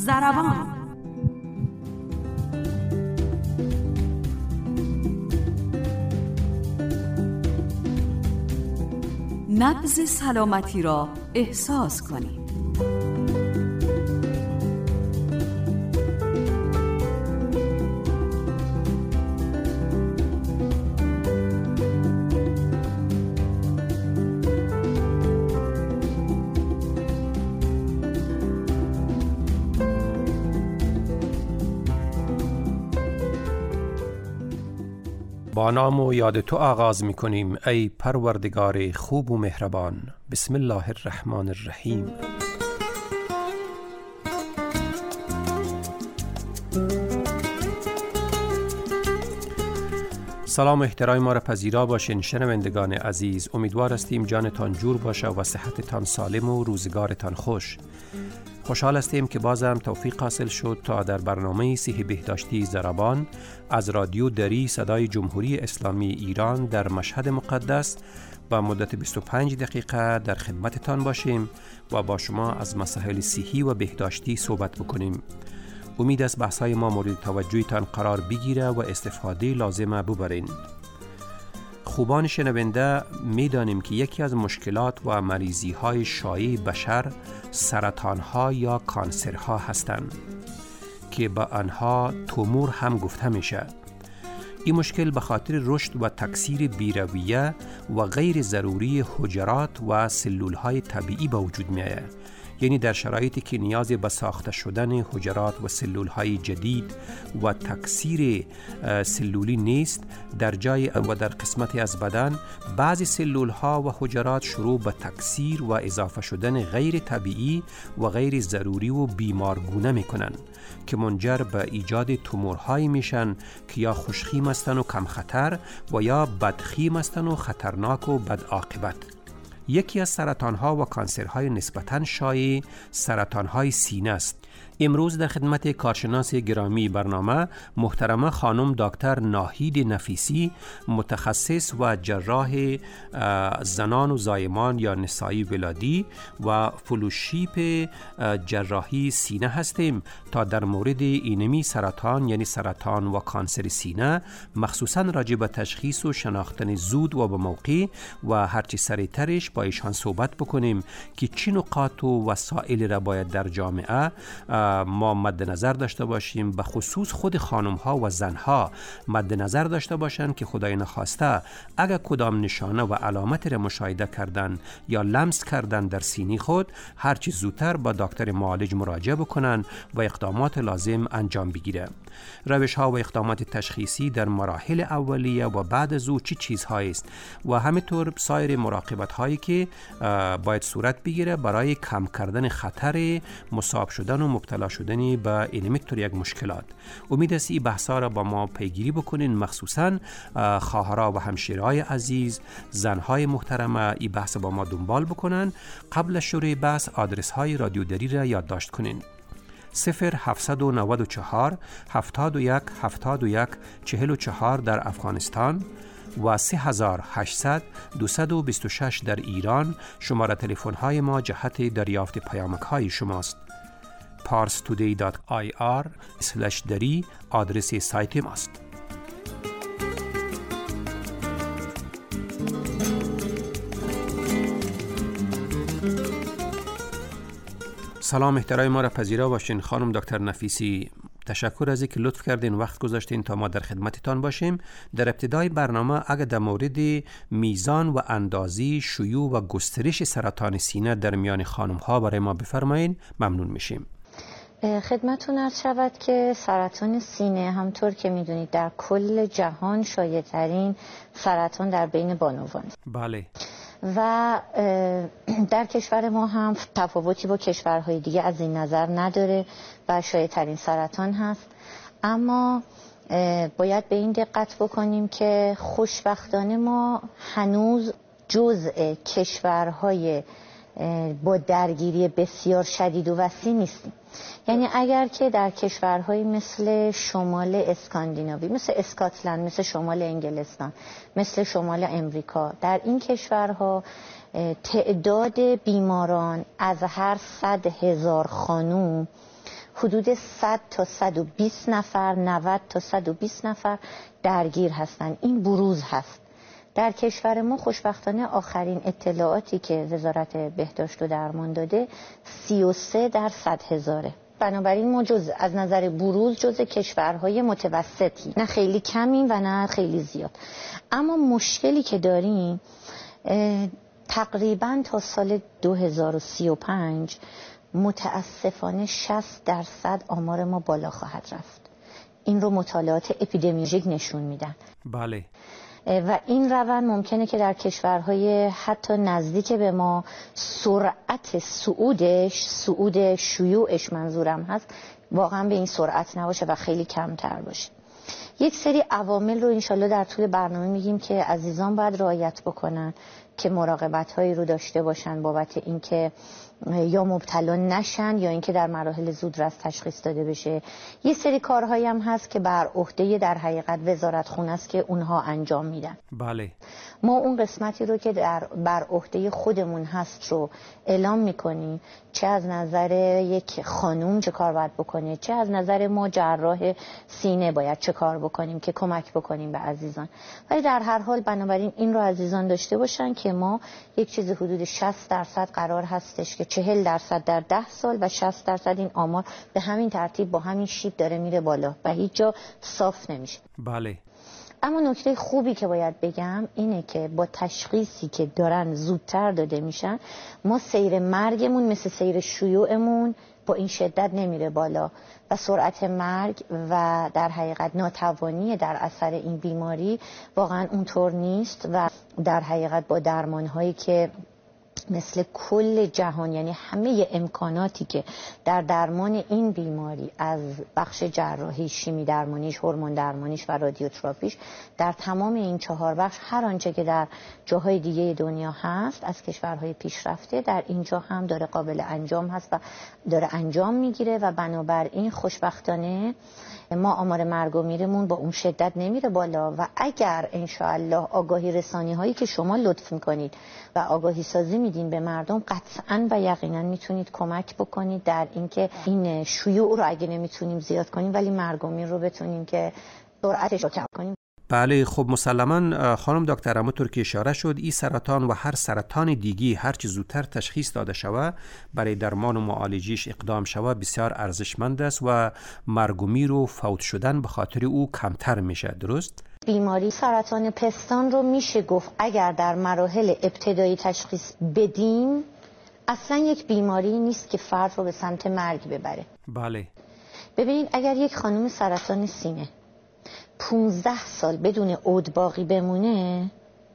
ضربان. نبض سلامتی را احساس کنید. با نام و یاد تو آغاز می کنیم ای پروردگار خوب و مهربان. بسم الله الرحمن الرحیم. سلام و احترام ما را پذیرا باشین شنوندگان عزیز. امیدوار هستیم جانتان جور باشه و صحتتان سالم و روزگارتان خوش. خوشحال هستیم که بازم توفیق حاصل شد تا در برنامه صحی بهداشتی ضربان از رادیو دری صدای جمهوری اسلامی ایران در مشهد مقدس با مدت 25 دقیقه در خدمتتان باشیم و با شما از مسائل صحی و بهداشتی صحبت بکنیم. امید است بحث‌های ما مورد توجهتان قرار بگیره و استفاده لازمه ببرین. خوبان شنونده می‌دانیم که یکی از مشکلات و مریضی‌های شایع بشر سرطان‌ها یا کانسرها هستند که به آنها تومور هم گفته میشه. این مشکل به خاطر رشد و تکثیر بیرویه و غیر ضروری حجرات و سلول‌های طبیعی به وجود می‌آید. یعنی در شرایطی که نیاز به ساخته شدن حجرات و سلول‌های جدید و تکثیر سلولی نیست، در جای و در قسمتی از بدن بعضی سلول‌ها و حجرات شروع به تکثیر و اضافه شدن غیر طبیعی و غیر ضروری و بیمارگونه می‌کنند که منجر به ایجاد تومورهایی میشن که یا خوشخیم هستند و کم خطر و یا بدخیم هستند و خطرناک و بد عاقبت. یکی از سرطان‌ها و کانسرهای نسبتاً شایع سرطان‌های سینه است. امروز در خدمت کارشناس گرامی برنامه محترمه خانم دکتر ناهید نفیسی، متخصص و جراح زنان و زایمان یا نسایی ولادی و فلوشیپ جراحی سینه هستیم تا در مورد اینمی سرطان یعنی سرطان و کانسر سینه مخصوصاً راجع به تشخیص و شناختن زود و به موقع و هرچی سریعترش با ایشان صحبت بکنیم که چه نکات و وسایل را باید در جامعه ما مد نظر داشته باشیم، به خصوص خود خانم ها و زن ها مد نظر داشته باشند که خدای نخواسته اگر کدام نشانه و علامت را مشاهده کردن یا لمس کردن در سینه خود هرچی زودتر با دکتر معالج مراجعه بکنن و اقدامات لازم انجام بگیره. روش ها و اقدامات تشخیصی در مراحل اولیه و بعد از او چه چیزهایی است و همینطور سایر مراقبت هایی که باید صورت بگیره برای کم کردن خطر مصاب شدن و مبتلا شدن به اینمیکتور یک مشکلات. امید است این بحثا را با ما پیگیری بکنین، مخصوصا خواهرها و همشیرهای عزیز، زنهای محترمه این بحث با ما دنبال بکنن. قبل از شروع بحث آدرس های رادیو دری را یادداشت کنین: 0794 71 71 44 در افغانستان و 3800 226 در ایران. شماره تلفن های ما جهت دریافت پیامک های شماست. parstoday.ir/dari آدرس سایت ماست. سلام، احترام ما را پذیرا باشین خانم دکتر نفیسی. تشکر از اینکه لطف کردین وقت گذاشتین تا ما در خدمتتان باشیم. در ابتدای برنامه اگر در مورد میزان و اندازه شیوع و گسترش سرطان سینه در میان خانم ها برای ما بفرمایین ممنون میشیم. خدمتتون عرض شود که سرطان سینه همطور که میدونید در کل جهان شایع ترین سرطان در بین بانوان. بله. و در کشور ما هم تفاوتی با کشورهای دیگه از این نظر نداره و شایع ترین سرطان هست. اما باید به این دقت بکنیم که خوشبختانه ما هنوز جزء کشورهای با درگیری بسیار شدید و وسیع نیستیم. یعنی اگر که در کشورهایی مثل شمال اسکاندیناوی، مثل اسکاتلند، مثل شمال انگلستان، مثل شمال امریکا، در این کشورها تعداد بیماران از هر 100,000 خانوم حدود 100 تا 120 نفر، 90 تا 120 نفر درگیر هستن. این بروز هست. در کشور ما خوشبختانه آخرین اطلاعاتی که وزارت بهداشت و درمان داده 33 در 100,000. بنابراین ما از نظر بروز جز کشورهای متوسطی، نه خیلی کمیم و نه خیلی زیاد. اما مشکلی که داریم تقریبا تا سال 2035 متاسفانه 60% آمار ما بالا خواهد رفت. این رو مطالعات اپیدمیولوژیک نشون میدن. بله. و این روند ممکنه که در کشورهای حتی نزدیک به ما سرعت صعود شیوعش منظورم هست واقعا به این سرعت نباشه و خیلی کمتر باشه. یک سری عوامل رو انشالله در طول برنامه میگیم که عزیزان باید رعایت بکنن که مراقبت هایی رو داشته باشن بابت اینکه یا مبتلا نشن یا اینکه در مراحل زودرس تشخیص داده بشه. یه سری کارهایی هم هست که بر عهده در حقیقت وزارتخونه است که اونها انجام میدن. بله. ما اون قسمتی رو که بر عهده خودمون هست رو اعلام میکنیم، چه از نظر یک خانوم چه کار باید بکنه، چه از نظر ما جراح سینه باید چه کار بکنیم که کمک بکنیم به عزیزان. ولی در هر حال بنابراین این رو عزیزان داشته باشن که ما یک چیز حدود 60% قرار هستش که 40% در 10 سال و 60% این آمار به همین ترتیب با همین شیب داره میره بالا و هیچ جا صاف نمیشه. بله. اما نکته خوبی که باید بگم اینه که با تشخیصی که دارن زودتر داده میشن، ما سیر مرگمون مثل سیر شیوعمون با این شدت نمیره بالا و سرعت مرگ و در حقیقت ناتوانی در اثر این بیماری واقعا اونطور نیست و در حقیقت با درمانهایی که مثل کل جهان، یعنی همه امکاناتی که در درمان این بیماری از بخش جراحی، شیمی درمانیش، هورمون درمانیش و رادیوتراپیش، در تمام این 4 بخش هر آنچه که در جاهای دیگه دنیا هست از کشورهای پیشرفته در اینجا هم داره قابل انجام هست و داره انجام میگیره و بنابراین خوشبختانه ما آمار مرگ و میرمون با اون شدت نمیره بالا و اگر انشاءالله آگاهی رسانی هایی که شما لطف میکنید و آگاهی سازی میدین به مردم قطعاً و یقیناً میتونید کمک بکنید در اینکه این شیوع رو اگه نمیتونیم زیاد کنیم ولی مرگ و میر رو بتونیم که سرعتش رو کم کنیم. بله. خب مسلماً خانم دکتر همونطور که اشاره شد این سرطان و هر سرطان دیگی هر چه زودتر تشخیص داده شود برای درمان و معالجیش اقدام شود بسیار ارزشمند است و مرگ و میر و فوت شدن به خاطر او کمتر میشه. درست؟ بیماری سرطان پستان رو میشه گفت اگر در مراحل ابتدایی تشخیص بدیم اصلا یک بیماری نیست که فرد رو به سمت مرگ ببره. بله. ببینید اگر یک خانم سرطان سینه 15 سال بدون عود باقی بمونه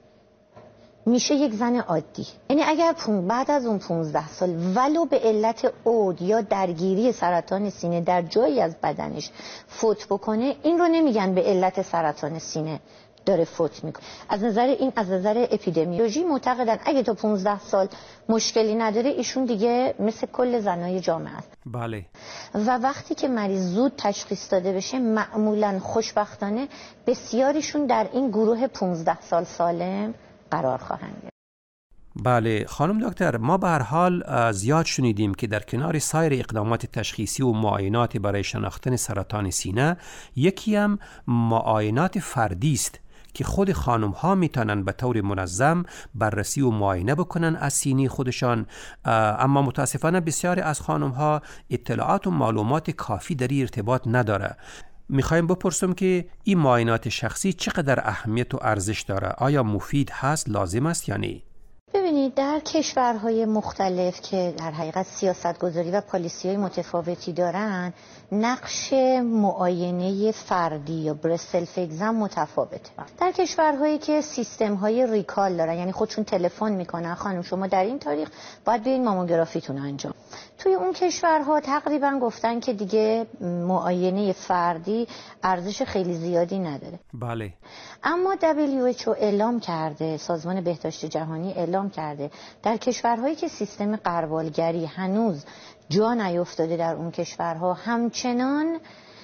میشه یک زن عادی. یعنی اگر بعد از اون 15 سال ولو به علت عود یا درگیری سرطان سینه در جایی از بدنش فوت بکنه، این رو نمیگن به علت سرطان سینه داره فوت میکنه. از نظر اپیدمیولوژی معتقدن اگه تا 15 سال مشکلی نداره ایشون دیگه مثل کل زنای جامعه است. بله. و وقتی که مریض زود تشخیص داده بشه معمولا خوشبختانه بسیاریشون در این گروه 15 سال سالم قرار خواهند گرفت. بله خانم دکتر، ما به هر حال زیاد شنیدیم که در کنار سایر اقدامات تشخیصی و معاینات برای شناختن سرطان سینه یکی هم معاینات فردی است که خود خانم ها میتونن به طور منظم بررسی و معاینه بکنن از سینه خودشان، اما متاسفانه بسیاری از خانم ها اطلاعات و معلومات کافی در این ارتباط نداره. میخوایم بپرسم که این معاینات شخصی چقدر اهمیت و ارزش داره؟ آیا مفید هست، لازم است یا نه؟ ببینید در کشورهای مختلف که در حقیقت سیاستگذاری و پالیسی‌های متفاوتی دارن، نقش معاینه فردی یا برست سلف اگزم متفاوته. در کشورهایی که سیستم‌های ریکال دارن، یعنی خودشون تلفن میکنن خانم شما در این تاریخ باید بیاین ماموگرافیتون انجام. توی اون کشورها تقریبا گفتن که دیگه معاینه فردی ارزش خیلی زیادی نداره. بله. اما WHO اعلام کرده، سازمان بهداشت جهانی اعلام کرده در کشورهایی که سیستم غربالگری هنوز جا نیفتاده در اون کشورها همچنان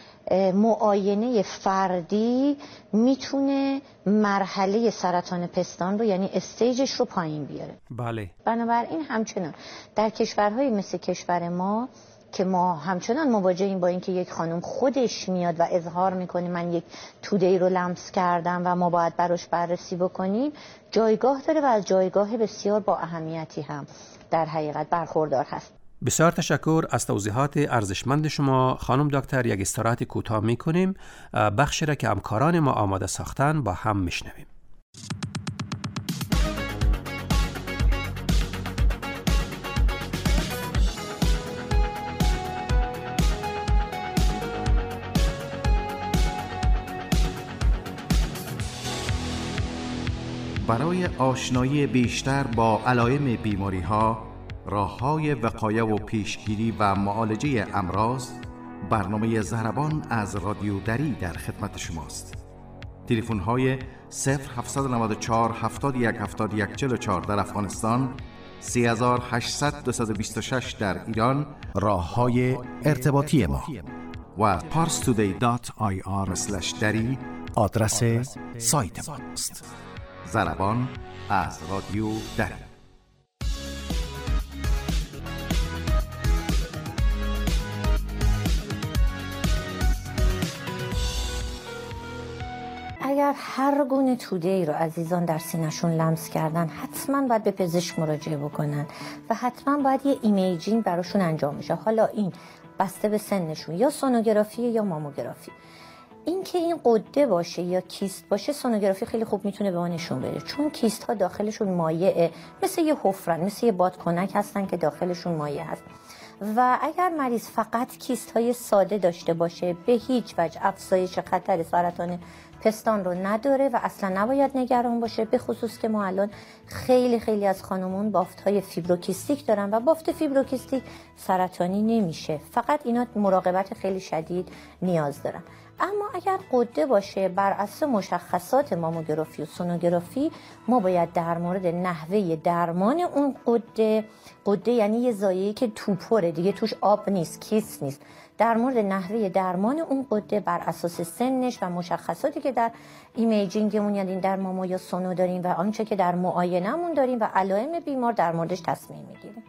معاینه فردی میتونه مرحله سرطان پستان رو یعنی استیجش رو پایین بیاره. بله. بنابراین همچنان در کشورهای مثل کشور ما که ما همچنان مواجهیم با اینکه یک خانم خودش میاد و اظهار میکنه من یک توده‌ای رو لمس کردم و ما باید براش بررسی بکنیم، جایگاه داره و از جایگاه بسیار با اهمیتی هم در حقیقت برخوردار هست. بسیار تشکر از توضیحات ارزشمند شما خانم دکتر. یک استراحت کوتاه میکنیم، بخشی را که همکاران ما آماده ساختن با هم میشنویم. برای آشنایی بیشتر با علائم بیماری‌ها، راه‌های وقایه و پیشگیری و معالجه امراض، برنامه ضربان از رادیو دری در خدمت شماست. تلفن‌های 0794 71 71 44 در افغانستان، 3800 226 در ایران راه‌های ارتباطی ما و parstoday.ir/dari آدرس سایت ماست. ضربان از رادیو دری. اگر هر گونه توده‌ای رو عزیزان در سینه‌شون لمس کردن، حتما باید به پزشک مراجعه بکنن و حتما باید یه ایمیجینگ براشون انجام بشه. حالا این بسته به سنشون، یا سونوگرافی یا ماموگرافی. این که این قده باشه یا کیست باشه، سونوگرافی خیلی خوب میتونه به ما نشون بده، چون کیست ها داخلشون مایعه، مثل یه حفرن، مثل یه بادکنک هستن که داخلشون مایع هست. و اگر مریض فقط کیست های ساده داشته باشه، به هیچ وجه افزایش خطر سرطان پستان رو نداره و اصلا نباید نگران باشه، به خصوص که ما الان خیلی از خانمون بافت های فیبروکیستیک دارن و بافت فیبروکیستیک سرطانی نمیشه، فقط اینا مراقبت خیلی شدید نیاز دارن. اما اگر قده باشه، بر اساس مشخصات ماموگرافی و سونوگرافی ما باید در مورد نحوه درمان اون قده یعنی یه زایه‌ای که توپره دیگه، توش آب نیست، کیست نیست، در مورد نحوه درمان اون قده بر اساس سنش و مشخصاتی که در ایمیجینگمون یعنی در مامو یا سونو داریم و آنچه که در معاینمون داریم و علائم بیمار در موردش تصمیم میگیریم.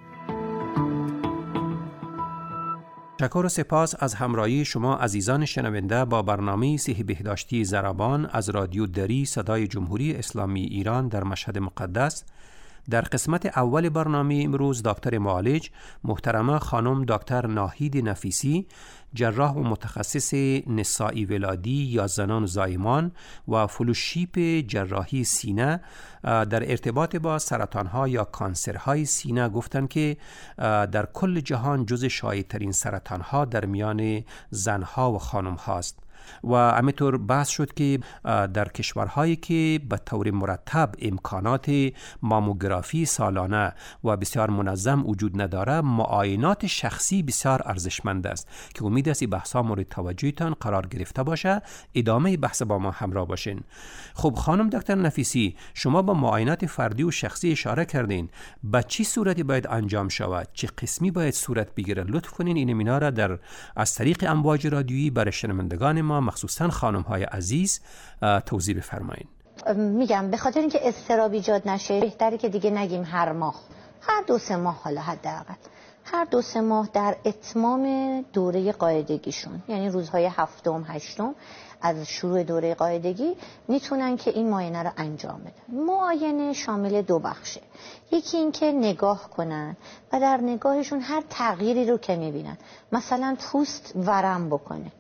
تشکر و سپاس از همراهی شما عزیزان شنونده با برنامه صحی بهداشتی ضربان از رادیو دری صدای جمهوری اسلامی ایران در مشهد مقدس. در قسمت اول برنامه امروز دکتر معالج محترمه خانم دکتر ناهید نفیسی، جراح و متخصص نسائی ولادی یا زنان و زایمان و فلوشیپ جراحی سینه در ارتباط با سرطان‌ها یا کانسرهای سینه گفتند که در کل جهان جز شایع‌ترین سرطان‌ها در میان زن‌ها و خانم‌هاست. و همینطور بحث شد که در کشورهایی که به طور مرتب امکانات ماموگرافی سالانه و بسیار منظم وجود نداره، معاینات شخصی بسیار ارزشمند است که امید است این بحث‌ها مورد توجهتان قرار گرفته باشه. ادامه بحث با ما همراه باشین. خب خانم دکتر نفیسی، شما با معاینات فردی و شخصی اشاره کردین، به چه صورتی باید انجام شود؟ چه قسمی باید صورت بگیره؟ لطف کنین این مینا را از طریق امواج رادیویی برای شنوندگان ما مخصوصا خانم‌های عزیز توضیح بفرمایید. میگم به خاطر اینکه اضطراب ایجاد نشه بهتره که دیگه نگیم هر ماه، هر 2-3 ماه، حالا حداقل هر 2-3 ماه در اتمام دوره قاعدگیشون، یعنی روزهای 7م 8م از شروع دوره قاعدگی میتونن که این معاینه رو انجام بدن. معاینه شامل 2 بخشه. یکی این که نگاه کنن و در نگاهشون هر تغییری رو که میبینن، مثلا پوست ورم بکنه،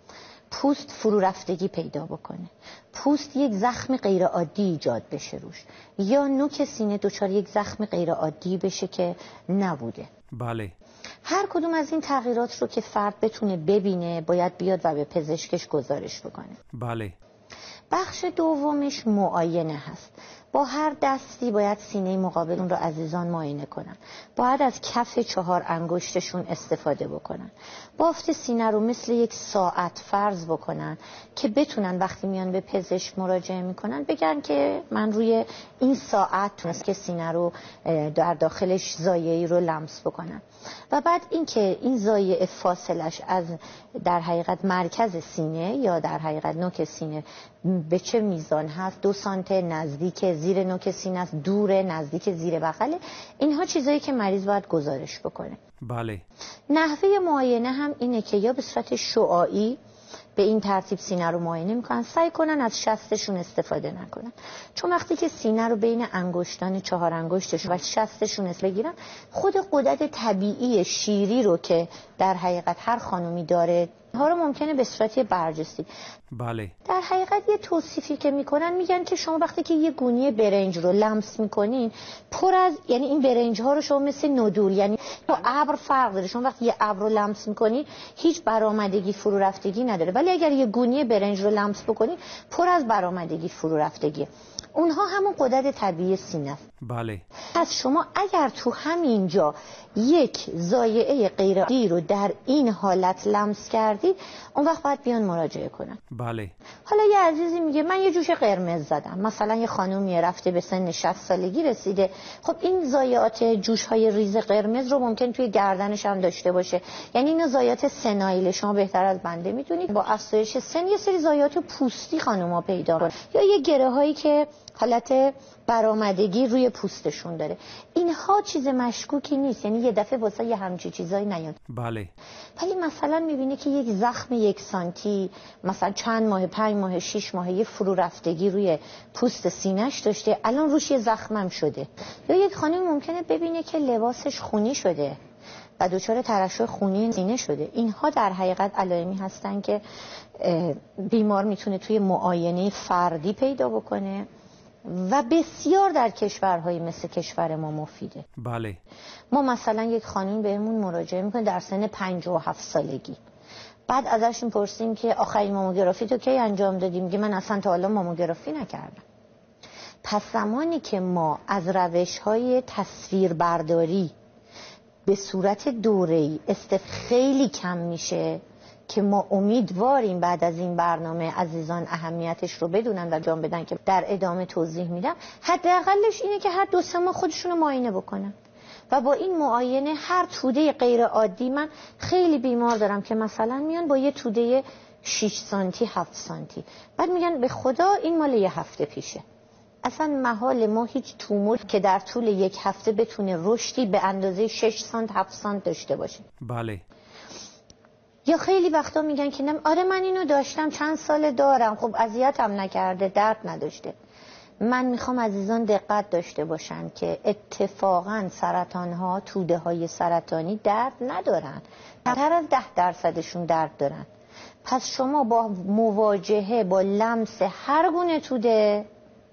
پوست فرو رفتگی پیدا بکنه، پوست یک زخم غیر عادی ایجاد بشه روش، یا نوک سینه دچار یک زخم غیر عادی بشه که نبوده. بله. هر کدوم از این تغییرات رو که فرد بتونه ببینه باید بیاد و به پزشکش گزارش بکنه. بله. بخش دومش معاینه هست. با هر دستی باید سینه مقابل اون رو عزیزان معاینه کنن. باید از کف 4 انگشتشون استفاده بکنن. بافت سینه رو مثل یک ساعت فرض بکنن که بتونن وقتی میان به پزشک مراجعه میکنن بگن که من روی این ساعت تونست که سینه رو در داخلش زایعه‌ای رو لمس بکنن. و بعد اینکه این زایعه فاصلش از در حقیقت مرکز سینه یا در حقیقت نوک سینه به چه میزان هست، 2 سانت نزدیک زیر نوک سینه است، دور، نزدیک زیر بغل. اینها چیزایی که مریض باید گزارش بکنه. بله. نحوه معاینه هم اینه که یا به صورت شعاعی به این ترتیب سینه رو معاینه میکنن، سعی کنن از شستشون استفاده نکنن، چون وقتی که سینه رو بین انگشتان 4 انگشتشون و شستشون بگیرن، خود غدد طبیعی شیری رو که در حقیقت هر خانومی داره ها رو ممکنه به صورت برجسته. بله. در حقیقت یه توصیفی که میکنن، میگن که شما وقتی که یه گونی برنج رو لمس میکنین، پر از، یعنی این برنج ها رو شما مثل ندور، یعنی با ابر فرق داره. شما وقتی یه ابر رو لمس میکنین هیچ برآمدگی فرو رفتگی نداره، ولی اگر یه گونی برنج رو لمس بکنین پر از برآمدگی فرو رفتگی. اونها همون غدد طبیعی سینه است. بله. پس شما اگر تو همینجا یک ضایعه غیر عادی رو در این حالت لمس کردید، اون وقت باید بیان مراجعه کنن. بله. حالا یه عزیزی میگه من یه جوش قرمز زدم، مثلا یه خانومی رفته به سن 60 سالگی رسیده، خب این ضایعات جوش های ریز قرمز رو ممکن توی گردنش هم داشته باشه، یعنی اینا ضایعات سنایل. شما بهتر از بنده میدونید با افزایش سن یه سری ضایعات پوستی خانوما پیدا کنن، یا یه گره هایی که حالت برآمدگی روی پوستشون داره. اینها چیز مشکوکی نیست، یعنی یه دفعه واسه یه همچین چیزایی نیاد. بله. ولی مثلا میبینه که یک زخم 1 سانتی مثلا چند ماه، 5 ماه، 6 ماه یه فرو رفتگی روی پوست سینه‌اش داشته، الان روش یه زخمم شده. یا یک خانم ممکنه ببینه که لباسش خونی شده و دچار ترشح خونی سینه شده. اینها در حقیقت علائمی هستن که بیمار میتونه توی معاینه فردی پیدا بکنه و بسیار در کشورهای مثل کشور ما مفیده. بله. ما مثلا یک خانم بهمون مراجعه میکنه در سن 57 سالگی، بعد ازش میپرسیم که آخرین ماموگرافی تو کی انجام دادی؟ میگه من اصلا تا حالا ماموگرافی نکردم. پس زمانی که ما از روش‌های تصویربرداری به صورت دوره‌ای خیلی کم میشه که ما امیدواریم بعد از این برنامه عزیزان اهمیتش رو بدونن و انجام بدن که در ادامه توضیح میدم، حداقلش اینه که هر 2-3 ماه خودشون رو معاینه بکنن و با این معاینه هر توده غیر عادی، من خیلی بیمار دارم که مثلا میان با یه توده 6 سانتی 7 سانتی، بعد میگن به خدا این مال یه هفته پیشه. اصلا محال ما هیچ تومور که در طول 1 هفته بتونه رشدی به اندازه 6 سانت 7 سانت داشته باشه. بله. یا خیلی وقتا میگن که آره من اینو داشتم چند سال دارم، خب اذیتم نکرده، درد نداشته. من میخوام عزیزان دقت داشته باشن که اتفاقا سرطانها، توده های سرطانی درد ندارن، کمتر از 10% درد دارن. پس شما با مواجهه با لمس هر گونه توده،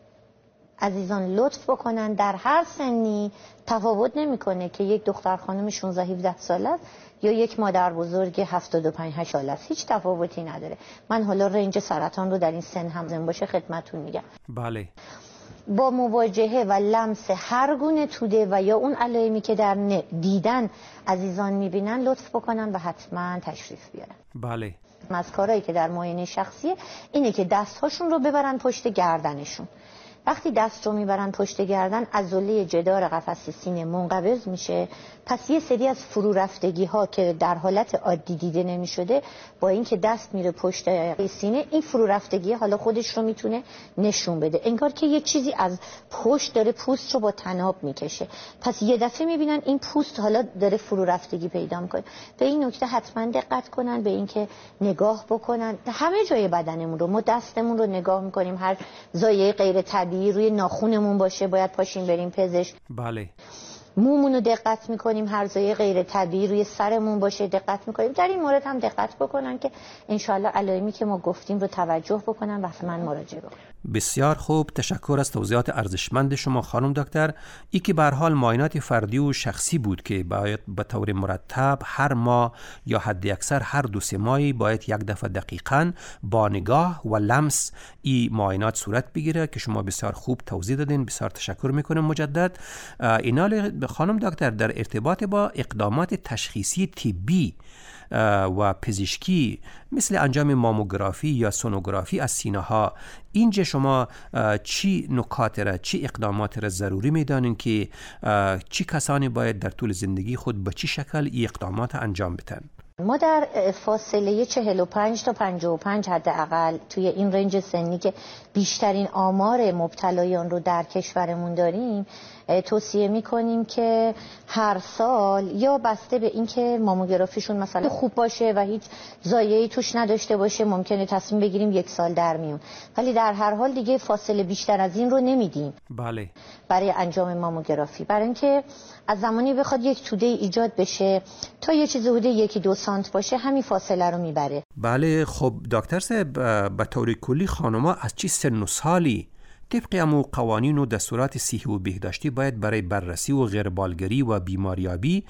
عزیزان لطف بکنن، در هر سنی تفاوت نمیکنه که یک دختر خانم 16-17 ساله است یا یک مادر بزرگ 75-8 ساله است، هیچ تفاوتی نداره. من حالا رنج سرطان رو در این سن هم باشه خدمتتون میگم. بله. با مواجهه و لمس هر گونه توده و یا اون علائمی که در دیدن عزیزان میبینن لطف بکنن و حتما تشریف بیارن. بله. از کارهایی که در معاینه شخصیه اینه که دستهاشون رو ببرن پشت گردنشون. وقتی دست رو میبرن پشت گردن، عضله جدار قفس سینه منقبض میشه، پس یه سری از فرو رفتگی ها که در حالت عادی دیده نمیشده، با اینکه دست میره پشت سینه، این فرو رفتگی حالا خودش رو میتونه نشون بده، انگار که یه چیزی از پشت داره پوست رو با طناب میکشه. پس یه دفعه میبینن این پوست حالا داره فرو رفتگی پیدا میکنه. به این نکته حتما دقت کنن، به اینکه نگاه بکنن همه جای بدنمون رو. ما دستمون رو نگاه میکنیم، هر ضایعه غیر طبیعی روی ناخونمون باشه باید پاشیم بریم پزشک. بله. مومون رو دقت میکنیم، هر ضایعه غیر طبیعی روی سرمون باشه دقت میکنیم. در این مورد هم دقت بکنن که انشالله علائمی که ما گفتیم رو توجه بکنن و حتما مراجعه بکنن. بسیار خوب، تشکر از توضیحات ارزشمند شما خانم دکتر. ای که به هر حال معاینات فردی و شخصی بود که باید به طور مرتب هر ماه یا حد اکثر هر 2-3 ماهی باید یک دفعه دقیقاً با نگاه و لمس ای معاینات صورت بگیره که شما بسیار خوب توضیح دادین. بسیار تشکر میکنم مجدد. اینال خانم دکتر، در ارتباط با اقدامات تشخیصی طبی و پزشکی مثل انجام ماموگرافی یا سونوگرافی از سینه ها، اینجا شما چی نکات را، چی اقدامات را ضروری میدانین که چی کسانی باید در طول زندگی خود به چی شکل این اقدامات انجام بدن؟ ما در فاصله 45 تا 55 حداقل توی این رنج سنی که بیشترین آمار مبتلایان رو در کشورمون داریم توصیه میکنیم که هر سال یا بسته به این که ماموگرافیشون مثلا خوب باشه و هیچ ضایعه‌ای توش نداشته باشه ممکنه تصمیم بگیریم 1 سال در میون، ولی در هر حال دیگه فاصله بیشتر از این رو نمیدیم. بله. برای انجام ماموگرافی، برای اینکه از زمانی بخواد یک توده ایجاد بشه تا یه چیز حدود 1-2 سانت باشه همین فاصله رو میبره. بله. خب دکتر صاحب، به طور کلی خانم‌ها از چی سن و سالی طبق امو قوانین و دستورات صحی و بهداشتی باید برای بررسی و غیربالگری و بیماریابی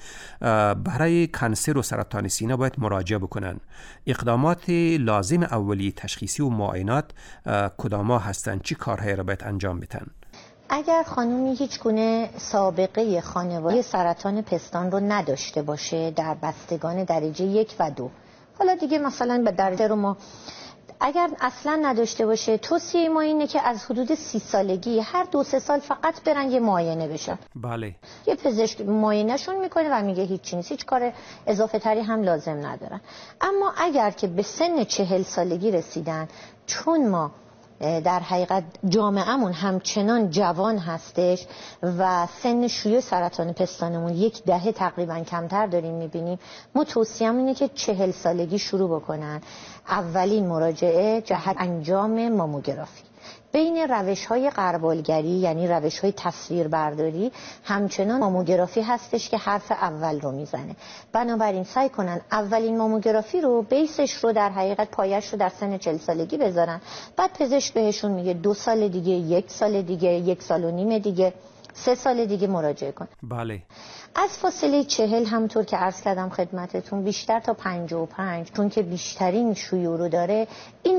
برای کانسر و سرطان سینه باید مراجعه بکنن؟ اقدامات لازم اولیه تشخیصی و معاینات کدام‌ها هستند؟ چی کارهایی را باید انجام بدن؟ اگر خانومی هیچ گونه سابقه خانواده سرطان پستان رو نداشته باشه در بستگان درجه 1 و 2، حالا دیگه مثلا به درجه رو ما اگر اصلا نداشته باشه توصیه ما اینه که از حدود 30 سالگی هر 2-3 سال فقط برن یه معاینه بشن. بله. یه پزشک معاینهشون میکنه و میگه هیچ نیست، هیچ کار اضافه تری هم لازم ندارن. اما اگر که به سن 40 سالگی رسیدن، چون ما در حقیقت جامعهمون همچنان جوان هستش و سن شیوع سرطان پستانمون 10 دهه تقریبا کمتر داریم میبینیم، ما توصیه‌مون اینه که 40 سالگی شروع بکنن اولین مراجعه جهت انجام ماموگرافی. بین روش‌های غربالگری یعنی روش‌های تصویربرداری همچنان ماموگرافی هستش که حرف اول رو میزنه. بنابراین سعی کنن اولین ماموگرافی رو بیسش رو در حقیقت پایش رو در سن 40 سالگی بذارن، بعد پزشک بهشون میگه 2 سال دیگه، 1 سال دیگه، 1 سال و نیم دیگه، 3 سال دیگه مراجعه کن. بله. از فاصله 40 همطور که عرض کردم خدمتتون بیشتر تا 55 چون که بیشترین شیوع رو داره، این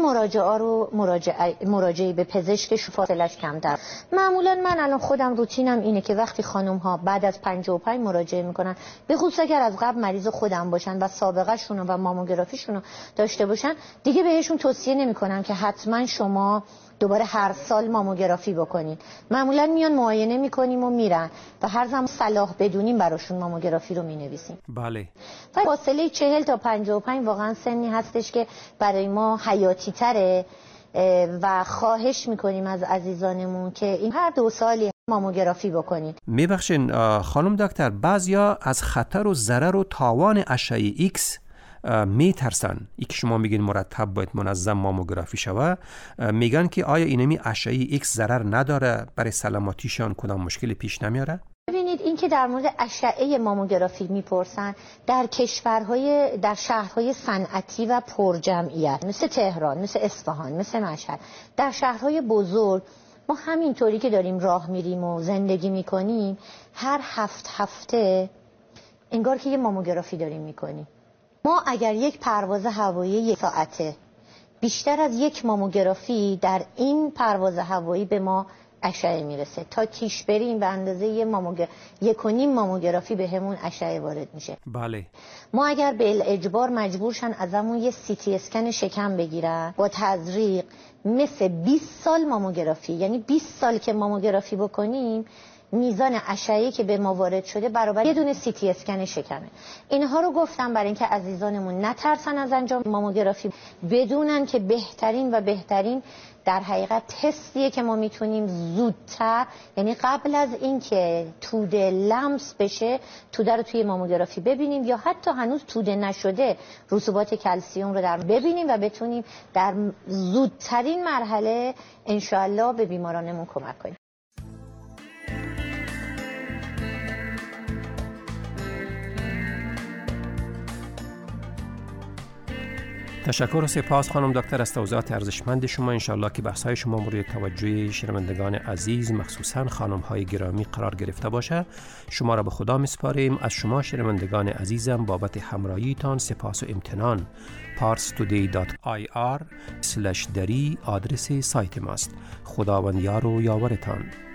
مراجعه به پزشک فاصلش کمتر. معمولا من الان خودم روتینم اینه که وقتی خانم ها بعد از 55 مراجعه میکنن، به خصوص اگر از قبل مریض خودم باشن و سابقه شون و ماموگرافیشون رو داشته باشن، دیگه بهشون توصیه نمیکنم که حتما شما دوباره هر سال ماموگرافی بکنین. معمولا میان معاینه میکنیم و میرن و هر زمان صلاح بدونیم براشون ماموگرافی رو مینویسیم. بله. و فاصله 40 تا 55 واقعا سنی هستش که برای ما حیاتی تره و خواهش میکنیم از عزیزانمون که این هر 2 سالی ماموگرافی بکنید. میبخشین خانم دکتر، بعضیا از خطر و ضرر و تاوان اشعه ایکس میترسن. ای که شما میگین مرتب باید منظم ماموگرافی شوه، میگن که آیا اینمی اشعه ایکس ضرر نداره، برای سلامتیشان کدام مشکلی پیش نمیاره؟ ببینید این که در مورد اشعه ماموگرافی میپرسن، در شهرهای صنعتی و پرجمعیت مثل تهران، مثل اصفهان، مثل مشهد، در شهرهای بزرگ ما همینطوری که داریم راه میریم و زندگی میکنیم، هر 7 هفته انگار که یه ماموگرافی داریم میکنیم. ما اگر یک پرواز هوایی 1 ساعته، بیشتر از 1 ماموگرافی در این پرواز هوایی به ما اشعه میرسه. تا کیش بریم به اندازه 1.5 ماموگرافی به همون اشعه وارد میشه. بله. ما اگر به اجبار مجبور شن ازمون یه CT اسکن شکم بگیرن با تزریق، مثل 20 سال ماموگرافی، یعنی 20 سال که ماموگرافی بکنیم، میزان اشعه‌ای که به ما وارد شده برابر یه دونه CT اسکن شکمه. اینها رو گفتم برای اینکه عزیزانمون نترسن از انجام ماموگرافی، بدونن که بهترین و بهترین در حقیقت تستیه که ما میتونیم زودتر، یعنی قبل از اینکه توده لمس بشه، توده رو توی ماموگرافی ببینیم، یا حتی هنوز توده نشده رسوبات کلسیوم رو در ببینیم و بتونیم در زودترین مرحله انشاءالله به بیمارانمون کمک کنیم. تشکر و سپاس خانم دکتر از توضیحات ارزشمند شما. انشالله که بحث‌های شما مورد توجه شنوندگان عزیز مخصوصاً خانم‌های گرامی قرار گرفته باشه. شما را به خدا میسپاریم. از شما شنوندگان عزیزم بابت همراهیتان سپاس و امتنان. parstoday.ir/dari آدرس سایت ماست. خداوند یار و یاورتان.